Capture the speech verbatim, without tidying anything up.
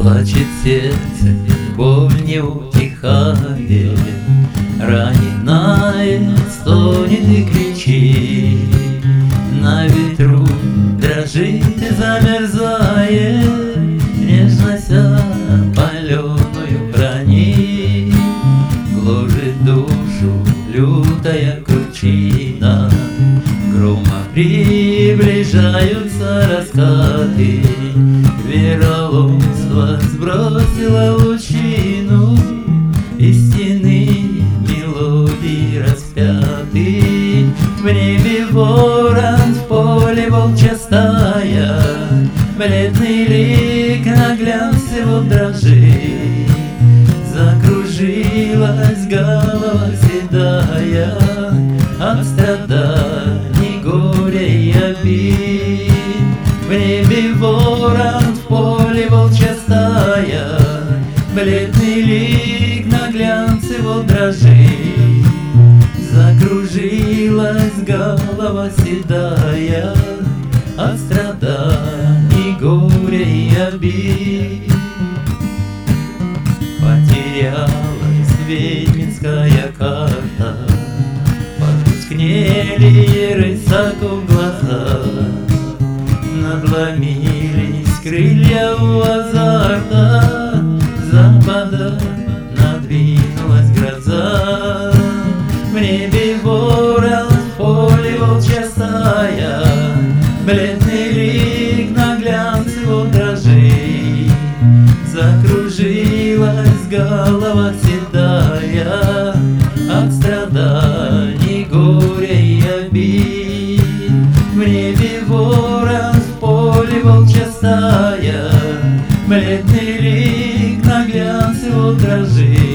Плачет сердце, боль не утихает, раненая стонет и кричит, на ветру дрожит и замерзает, нежность опаленную хранит, гложет душу лютая кручина, грома приближаются раскаты, вероломство сбросило лучину, из стены мелодии распяты. В небе ворон, в поле волчья стая, бледный лик на глянце вот дрожит. Закружилась голова седая от страданий, горя и обид. В небе ворон, в поле волчья стая, бледный лик на глянце вот дрожит. Закружилась голова седая от страданий, горя и обид. Потерялась ведьминская карта, потускнели рысаков глаза, надломились крылья у азарта, запада надвинулась гроза. В небе ворон, в поле волчья стая, бледный лик на глянце вот дрожит. Закружилась голова седая от страданий, горя и обид. В небе ворон, в поле волчья стая, бледный лик на глянце вот дрожит.